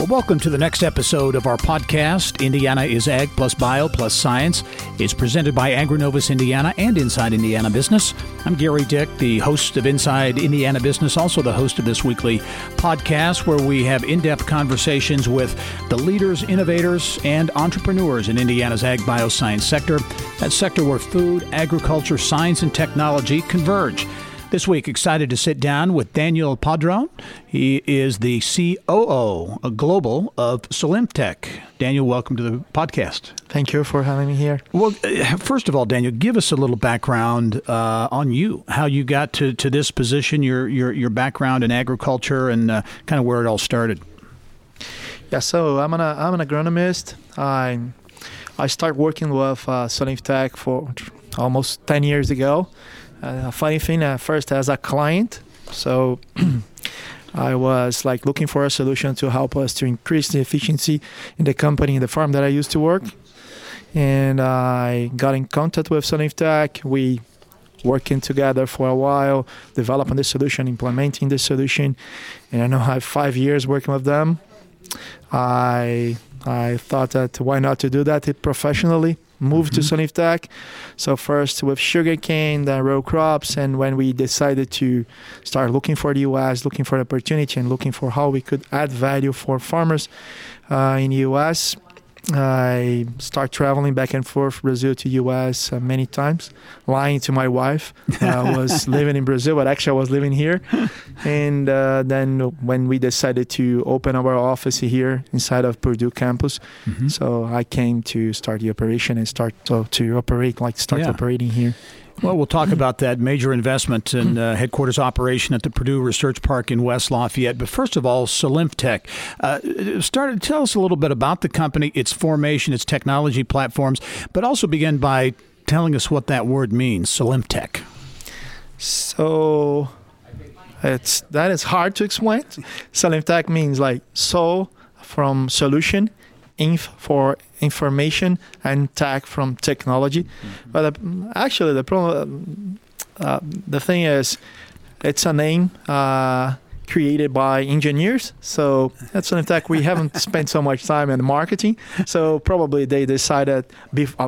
Well, welcome to the next episode of our podcast, Indiana is Ag plus Bio plus Science. It's presented by AgriNovus Indiana and Inside Indiana Business. I'm Gary Dick, the host of Inside Indiana Business, also the host of this weekly podcast where we have in-depth conversations with the leaders, innovators, and entrepreneurs in Indiana's Ag Bioscience sector, that sector where food, agriculture, science, and technology converge. This week, excited to sit down with Daniel Padron. He is the COO global of Solimtech. Daniel, welcome to the podcast. Thank you for having me here. Well, first of all, Daniel, give us a little background on you, how you got to this position, your background in agriculture, and kind of where it all started. Yeah, so I'm an agronomist. I started working with Solimtech for almost 10 years ago. Funny thing, first as a client, so I was looking for a solution to help us to increase the efficiency in the company, in the farm that I used to work. And I got in contact with Solimtech. We working together for a while, developing the solution, implementing the solution. And I know I have 5 years working with them. I thought that why not to do that professionally. Moved to Solimtech. So first with sugarcane, then row crops, and when we decided to start looking for the U.S., looking for opportunity and looking for how we could add value for farmers in the U.S., I start traveling back and forth Brazil to U.S. Many times, lying to my wife. I was living in Brazil, but actually I was living here. And then when we decided to open our office here inside of Purdue campus, so I came to start the operation and start operating here. Well, we'll talk about that major investment in headquarters operation at the Purdue Research Park in West Lafayette. But first of all, Solimtech. Tell us a little bit about the company, its formation, its technology platforms, but also begin by telling us what that word means, Solimtech. So that is hard to explain. Solimtech means so from solution, for information, and tech from technology. But actually, the problem, the thing is, it's a name created by engineers. So at Solimtech, we haven't spent so much time in marketing. So probably they decided. Before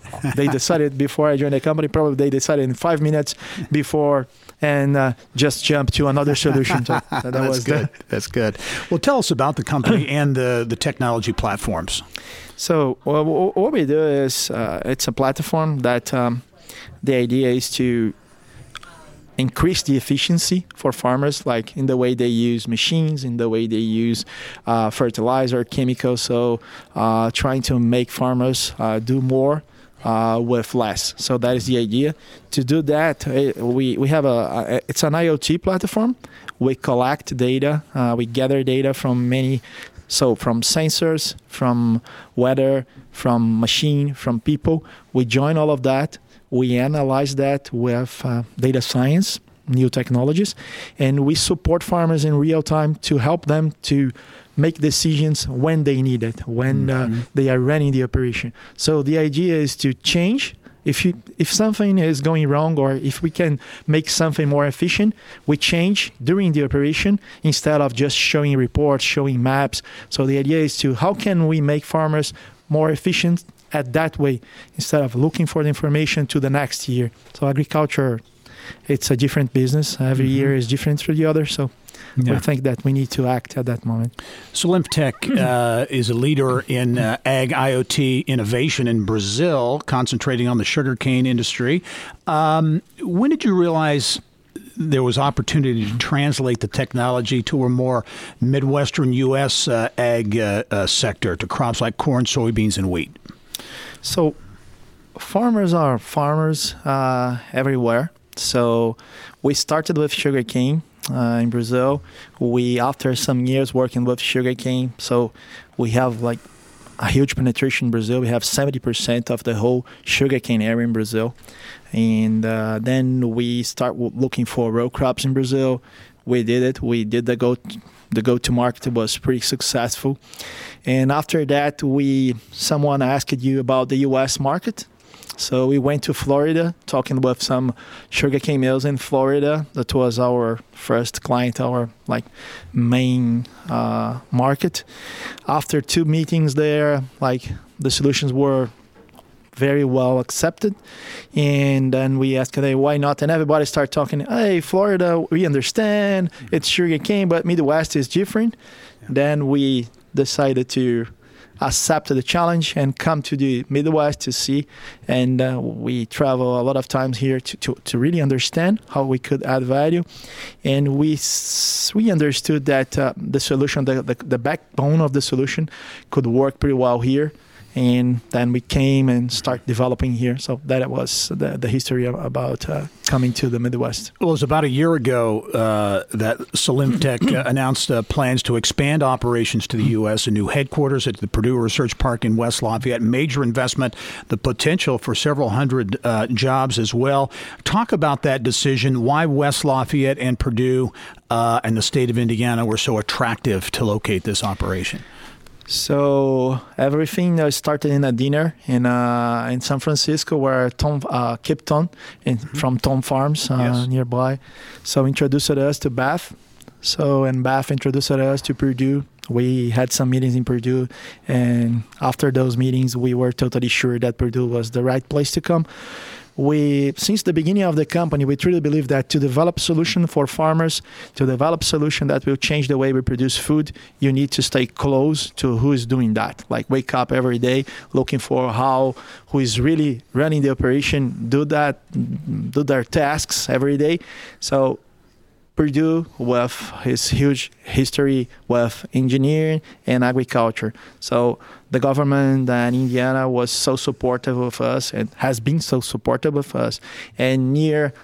I joined the company. Probably they decided in 5 minutes before. And just jump to another solution. So that was good. That's good. Well, tell us about the company and the technology platforms. So what we do is it's a platform that the idea is to increase the efficiency for farmers, like in the way they use machines, in the way they use fertilizer, chemicals. So trying to make farmers do more with less. So that is the idea. To do that, we have it's an IoT platform. We collect data, we gather data from from sensors, from weather, from machine, from people. We join all of that. We analyze that with data science, new technologies, and we support farmers in real time to help them to make decisions when they need it, when they are running the operation. So the idea is to change. If something is going wrong, or if we can make something more efficient, we change during the operation instead of just showing reports, showing maps. So the idea is how can we make farmers more efficient at that way instead of looking for the information to the next year. So agriculture, it's a different business. Every year is different for the other. So we think that we need to act at that moment. Solimtech is a leader in ag IoT innovation in Brazil, concentrating on the sugarcane industry. When did you realize there was opportunity to translate the technology to a more Midwestern U.S. ag sector, to crops like corn, soybeans, and wheat? So farmers are farmers everywhere. So we started with sugarcane in Brazil. After some years working with sugarcane, so we have a huge penetration in Brazil. We have 70% of the whole sugarcane area in Brazil. And then we start looking for row crops in Brazil. We did it. We did the go-to-market was pretty successful. And after that, someone asked you about the U.S. market. So we went to Florida, talking with some sugarcane mills in Florida. That was our first client, our main market. After 2 meetings there, the solutions were very well accepted, and then we asked, hey, why not? And everybody started talking, hey, Florida, we understand it's sugarcane, but Midwest is different. Then we decided to accept the challenge and come to the Midwest to see, and we travel a lot of times here to really understand how we could add value. And we understood that the solution, the backbone of the solution could work pretty well here. And then we came and start developing here. So that was the history about coming to the Midwest. Well, it was about a year ago that Solimtech announced plans to expand operations to the U.S., a new headquarters at the Purdue Research Park in West Lafayette, major investment, the potential for several hundred jobs as well. Talk about that decision, why West Lafayette and Purdue and the state of Indiana were so attractive to locate this operation. So everything started in a dinner in San Francisco, where Tom Kipton from Tom Farms nearby, so introduced us to Beth. And Beth introduced us to Purdue. We had some meetings in Purdue, and after those meetings, we were totally sure that Purdue was the right place to come. Since the beginning of the company, we truly believe that to develop solution for farmers, to develop solution that will change the way we produce food, you need to stay close to who is doing that. Wake up every day looking for who is really running the operation, do their tasks every day. So Purdue, with his huge history with engineering and agriculture. So the government in Indiana was so supportive of us and has been so supportive of us. And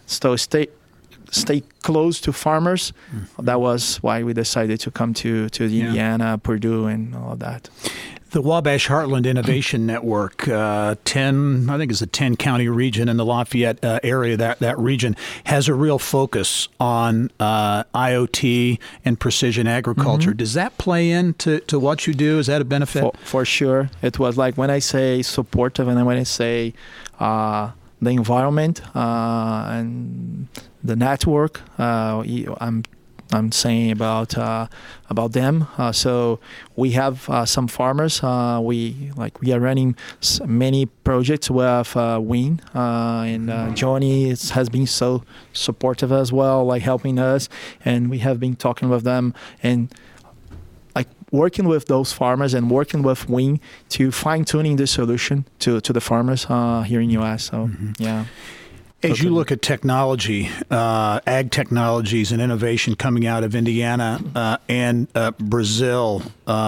stay close to farmers. That was why we decided to come to Indiana, Purdue, and all of that. The Wabash Heartland Innovation Network, 10 county region in the Lafayette area, that region has a real focus on IoT and precision agriculture. Does that play into what you do? Is that a benefit? For sure. It was when I say supportive and when I say the environment and the network, I'm saying about them. So we have some farmers. We are running many projects with Win, and Johnny has been so supportive as well, helping us. And we have been talking with them and working with those farmers and working with Win to fine tuning the solution to the farmers here in U.S. So yeah. As you look at technology, ag technologies and innovation coming out of Indiana and Brazil,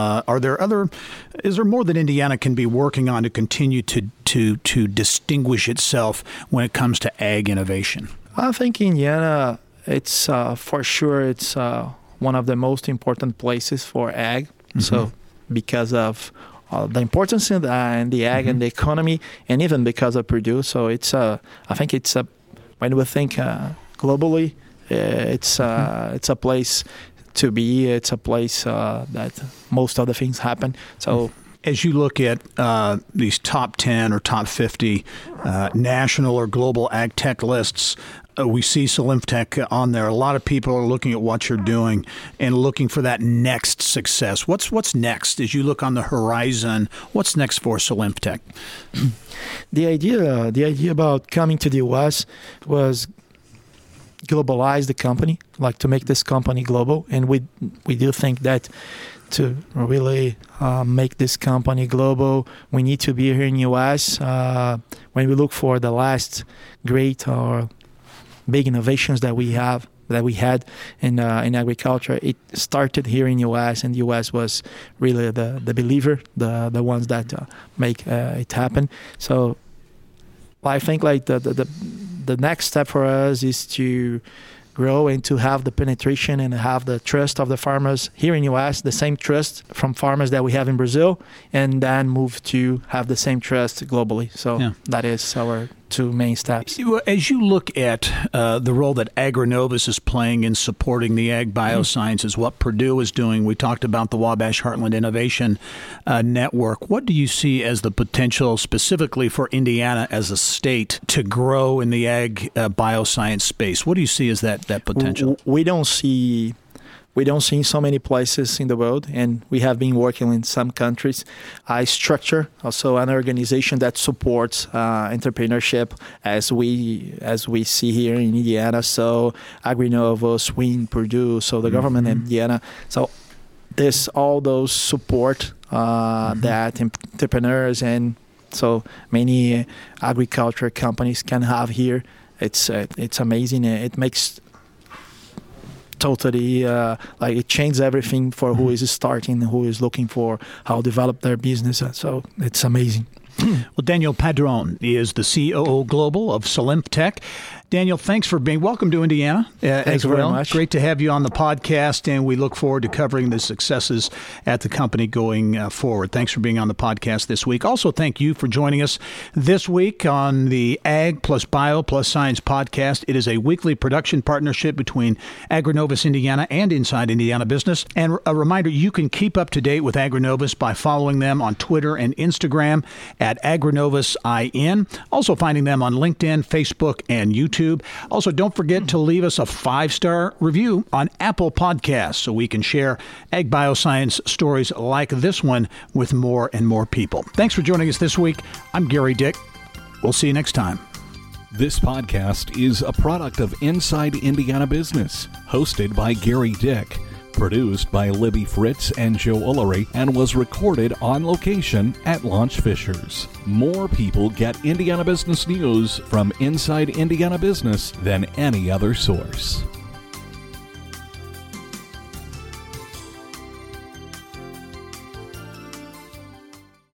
is there more that Indiana can be working on to continue to distinguish itself when it comes to ag innovation? I think Indiana, it's for sure, it's one of the most important places for ag. So because of the importance in the ag and the economy, and even because of Purdue. So I think when we think globally, it's a place to be. It's a place that most of the things happen. So as you look at these top 10 or top 50 national or global ag tech lists, we see Solimtech on there. A lot of people are looking at what you're doing and looking for that next success. What's next as you look on the horizon? What's next for Solimtech? The idea about coming to the U.S. was globalize the company, to make this company global, and we do think that to really make this company global, we need to be here in the U.S. When we look for the last great or big innovations that we had in agriculture, it started here in U.S. and the U.S. was really the believer, the ones that make it happen. So I think the next step for us is to grow and to have the penetration and have the trust of the farmers here in U.S., the same trust from farmers that we have in Brazil, and then move to have the same trust globally. So that is our two main steps. As you look at the role that Agrinovus is playing in supporting the ag biosciences, what Purdue is doing, we talked about the Wabash Heartland Innovation Network. What do you see as the potential specifically for Indiana as a state to grow in the ag bioscience space? What do you see as that potential? We don't see in so many places in the world, and we have been working in some countries. I structure also an organization that supports entrepreneurship as we see here in Indiana. So Agrinovus, WIN, Purdue, so the government in Indiana. So there's all those support that entrepreneurs and so many agriculture companies can have here. It's amazing. It makes totally it changes everything for who is starting, who is looking for how to develop their business. So it's amazing. Well, Daniel Padron is the COO Global of Solymptech. Daniel, thanks for being welcome to Indiana as well. Very much. Great to have you on the podcast, and we look forward to covering the successes at the company going forward. Thanks for being on the podcast this week. Also, thank you for joining us this week on the Ag plus Bio plus Science podcast. It is a weekly production partnership between Agrinovus Indiana and Inside Indiana Business. And a reminder, you can keep up to date with Agrinovus by following them on Twitter and Instagram at AgrinovusIN. Also finding them on LinkedIn, Facebook, and YouTube. Also, don't forget to leave us a 5-star review on Apple Podcasts so we can share ag bioscience stories like this one with more and more people. Thanks for joining us this week. I'm Gary Dick. We'll see you next time. This podcast is a product of Inside Indiana Business, hosted by Gary Dick, produced by Libby Fritz and Joe Ullery, and was recorded on location at Launch Fishers. More people get Indiana business news from Inside Indiana Business than any other source.